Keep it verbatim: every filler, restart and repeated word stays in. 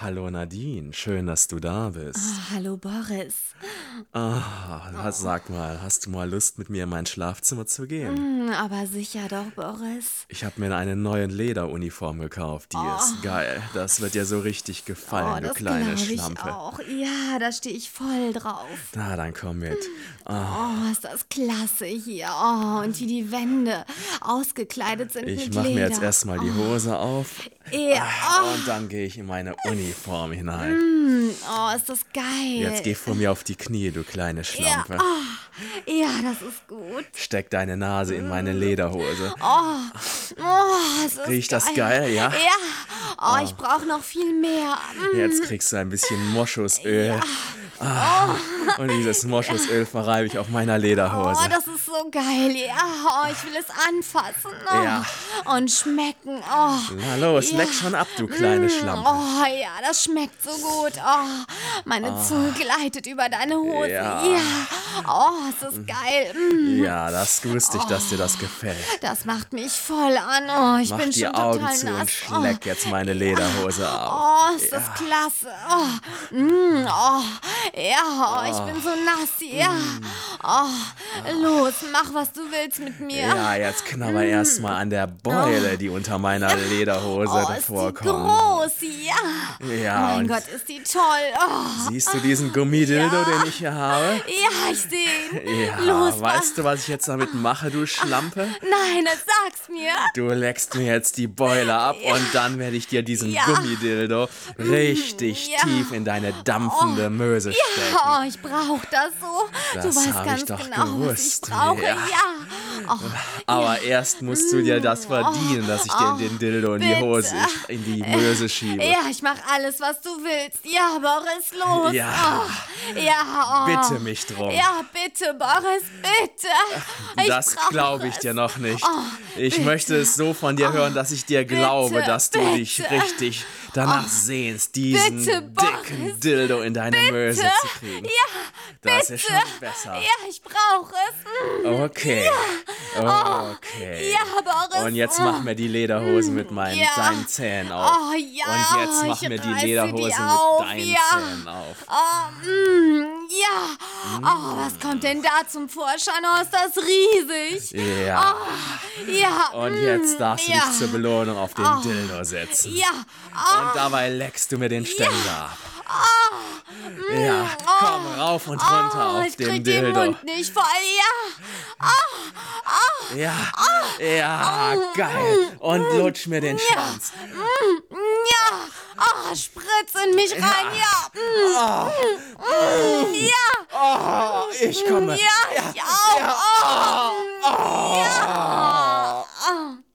Hallo Nadine, schön, dass du da bist. Ah, hallo Boris. Ah, sag mal, hast du mal Lust, mit mir in mein Schlafzimmer zu gehen? Hm, aber sicher doch, Boris. Ich habe mir eine neue Lederuniform gekauft, die ist Oh, geil. Das wird dir so richtig oh, gefallen, du das kleine glaube ich Schlampe. auch. Ja, da stehe ich voll drauf. Na, dann komm mit. Ah, Oh, ist das klasse hier. Oh, und wie die Wände ausgekleidet sind ich mit mache mir jetzt Leder. erstmal die Hose auf Ja, ah, und dann gehe ich in meine Uniform hinein. hm, oh, ist das Jetzt geh geil. vor mir auf die Knie, du kleine Ja, Schlampe. oh, ja, das ist gut. Steck deine Nase in meine Lederhose. Oh, oh, es ist Riecht geil. das geil, ja? Ja, oh, ich brauche noch viel mehr. Mm. Jetzt kriegst du ein bisschen Moschusöl. Ah, und dieses Moschusöl verreibe ich auf meiner Lederhose. Oh, das ist so geil. Ja, oh, ich will es anfassen. Oh. Ja. Und schmecken. Oh. Na los, Ja. leck schon ab, du kleine Schlampe. Oh ja, das schmeckt so gut. Oh, meine Zunge gleitet über deine Hose. Ja. Ja. Oh, es ist geil. Mm. Ja, das wusste ich, dass dir das gefällt. Das macht mich voll an. Oh, ich Mach bin die schon Augen total zu und nass. schleck jetzt meine Lederhose auf. Oh, ist das klasse. Oh, mm, oh, ja, oh, ich bin so nass. Ja. Oh, los, mach, was du willst mit mir. Ja, jetzt knabber erst mal an der Beule, die unter meiner Lederhose Oh, ist davor die kommt. groß, ja. Ja, Mein und Gott, ist die toll. Oh, siehst du diesen Gummidildo, Ja. den ich hier habe? ja, ich sehe ihn. Ja, Los, weißt du, was ich jetzt damit mache, du Schlampe? Nein, das sag's mir. Du leckst mir jetzt die Beule ab und dann werde ich dir diesen Ja. Gummidildo richtig Ja. tief in deine dampfende Möse stecken. Oh, ich brauch das so. Das du weißt hab ganz ich doch genau, gewusst. was ich brauche. Ja. Ja. Oh, Aber erst musst du dir das verdienen, dass ich dir den Dildo in die bitte. Hose, in die Möse schiebe. ja, ich mach alles, was du willst. Ja, Boris, los. Ja. Oh, ja, oh. Bitte mich drum. Ja, bitte, Boris, bitte. Ich Das brauche glaube ich dir es. noch nicht. Oh, Ich bitte. möchte es so von dir hören, dass ich dir glaube, bitte, dass du dich bitte. richtig danach sehnst, diesen bitte, dicken Boris. Dildo in deine Möse zu kriegen. Ja, Das bitte. ist schon besser. Ja, ich brauche es. Mm. Okay. Okay. Ja, Boris. Und jetzt mach mir die Lederhose mit meinen Ja. deinen Zähnen auf. Oh ja, Und jetzt mach ich mir die reiß sie Lederhose dir mit auf, deinen ja. Zähnen auf. Oh, mm, ja. Oh, was kommt denn da zum Vorschein? Oh, ist das riesig. Ja. Oh, ja. Und mm, jetzt darfst du ja. dich zur Belohnung auf den Oh. Dildo setzen. Ja. Oh, Und dabei leckst du mir den Ständer ab. oh, Ja, mm, komm rauf und runter oh, auf ich den krieg den Dildo. Mund nicht voll. Ja. Ja, ja, geil. Und lutsch mir den Schwanz. Mm, ja. Oh, spritz in mich rein. Ja. Mm, Oh, mm, ja. oh, ich komme. Ja, ich auch. Oh.